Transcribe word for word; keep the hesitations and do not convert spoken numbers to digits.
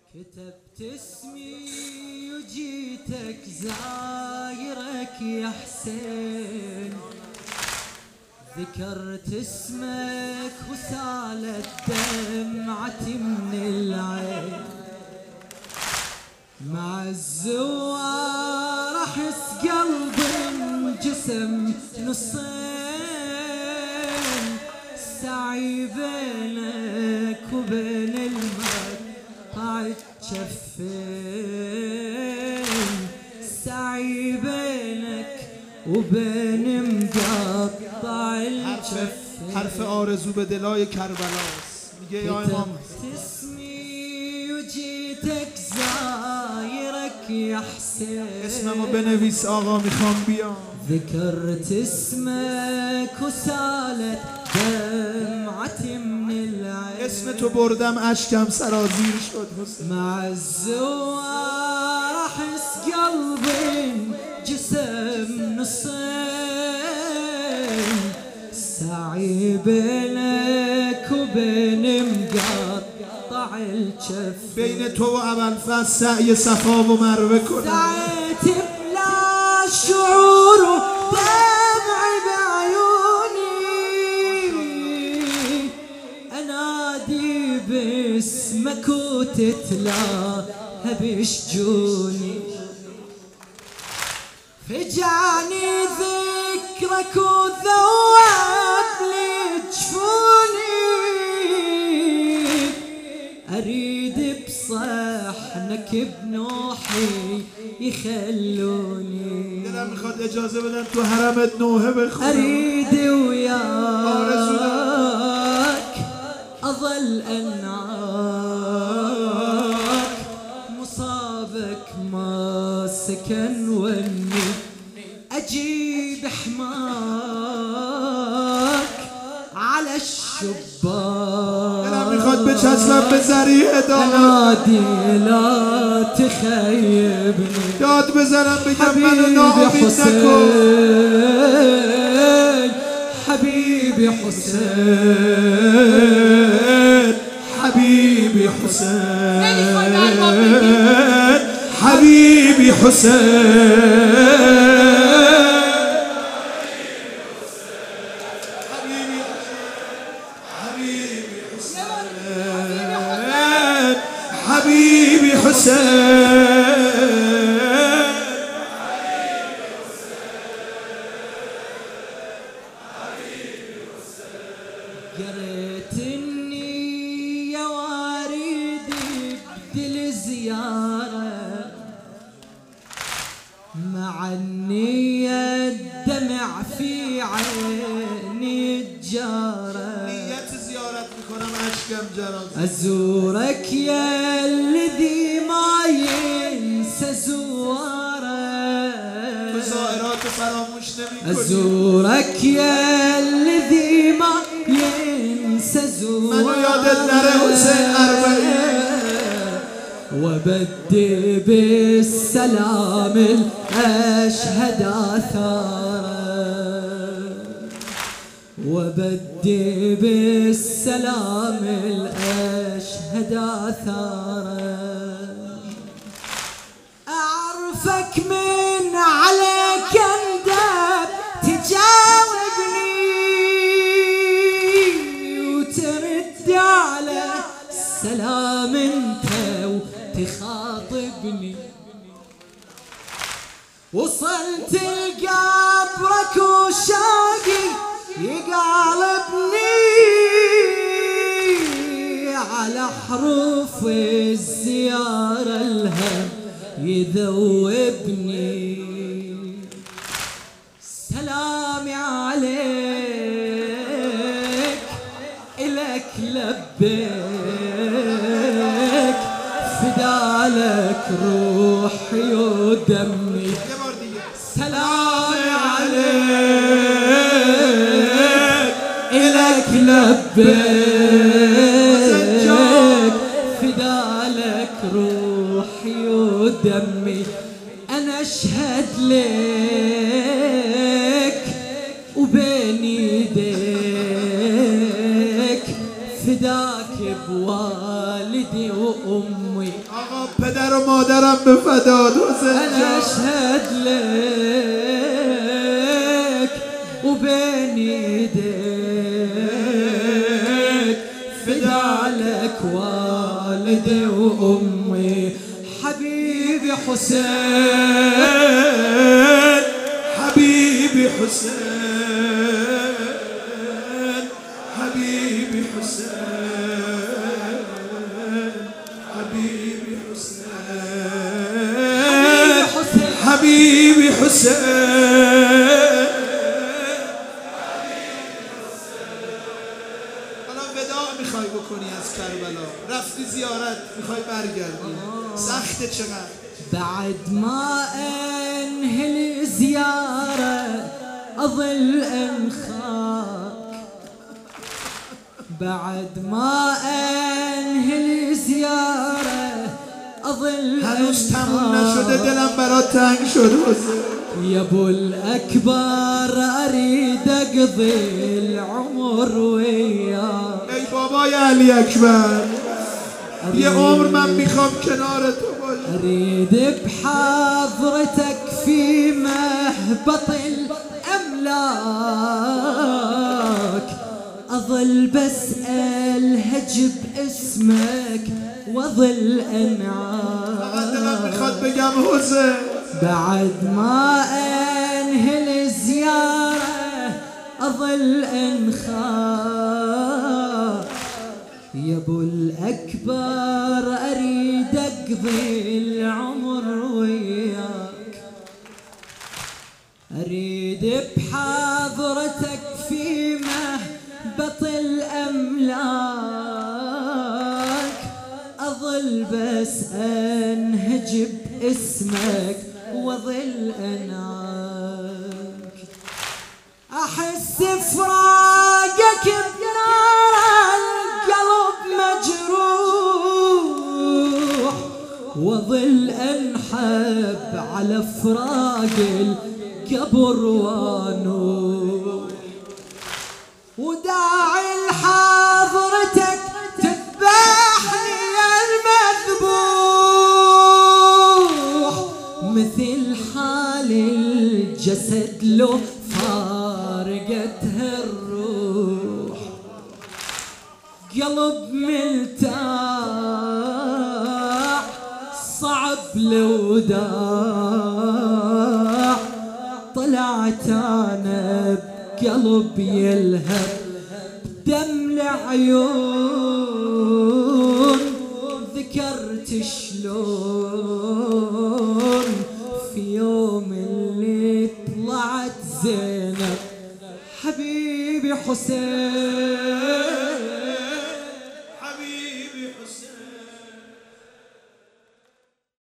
كتبت اسمي وجيتك زايرك يا حسين، ذكرت اسمك وسالت دمعتي من العين، مع الزوار احس قلبي انجسم نصين، السعي بينك وبين المقطع الجفين، السعي بينك وبين مقطع الجفين. حرف آرزو به دلای کربلاست. میگه یا امام اسمی و جیتک زایرک یا حسین، اسممو بنویس آقا میخوام بیام. ذكرت اسمك وسالت دمعتي من العين، اسم تو بردم اشکم سرازیر شد حسین. مع الزوار احس قلبي جسم نصين، سعي بينك وبين مقطع الجف، بین تو و ابوالفضل سعی صفا و مروه کنم. سعيت بلا شعور ودمعي بعيوني، انادي باسمك وتتلاها بشجوني، فجعني ذكرك وذوب لي جفوني، اريد بصحنك بنوحي يخلوني، دلم میخواد اجازه بدن تو حرمت نوحه بخونم. اريد وياك اظل انعاك، مصابك ما سكن وني اجيب حماك على الشباك، دلم میخواد بچسبم به ذریع دامن، انادي لا تخيبني، داد بزنم بگم منو حبيبي ناامید نکن. حسين، حبيبي حسين، حبيبي حسين، حبيبي حسين، حبيبي حسين. قريت اني يا واريدي بدل زيارة، مع النية الدمع في عيني الجارة، نیت زیارت میکنم اشکم جراز، ازورك يا الذي ما ينسى زواره، زائرات فراموش نمیکنی. ازورك يا الذي ما ينسى زواره، منو یادت نره حسین اربعین، وبدي بالسلام الاشهد اثاره، وبدي بالسلام الاشهد اثاره، اعرفك من عليك اندب تجاوبني وترد على السلام انت وتخاطبني، وصلت لقبرك وشاقي يقالبني، على حروف الزيارة الهم يذوبني، سلامي عليك إلك لبيك، فدالك روحي ودمي، سلامي عليك إلك لبيك، فدالك روحي ودمي، أنا أشهد لك وبين يديك، فداك بوالدي وأمي، آقا پدر و مادرم به فداد حسین أنا جان. أشهد لك وبين يديك فدالك والدي وأمي حبيبي حسين حبيبي حسين حبيبي حسين حبيبي حسين حبيبي حسين. حالا وداع میخوای بکنی از کربلا، رفتی زیارت میخوای برگردی، سخته چقدر؟ بعد ما انهي الزيارة اظل انخاك بعد ما انهي الزيارة اظل هنوز تموم نشده انخاك دلم برات تنگ شد حسین. يا ابو الاكبر اريد اقضي العمر وياك ای بابای علی اکبر، یه عمر من میخوام کنار تو باشم. اريد بحضرتك في مهبط الاملاك اظل بسأل باسمك واظل فقط دلم میخواد انعاك بگم حسین بعد ما انهي الزيارة اظل انخاك يا ابو الاكبر اريد اقضي العمر وياك اريد بحضرتك في مهبط الاملاك اظل بس انهج باسمك واظل اناك احس فراقك بنار القلب مجروح واظل انحب على فراق القبر وانوح وداعي لحضرتك تذبحني يا المذبوح مثل حال الجسد لو فارقتها الروح قلب ملتاع صعب لو داع طلعت انا بقلب يلهب دم العيون ذكرت شلون في يوم اللي طلعت زينب حبيبي حسين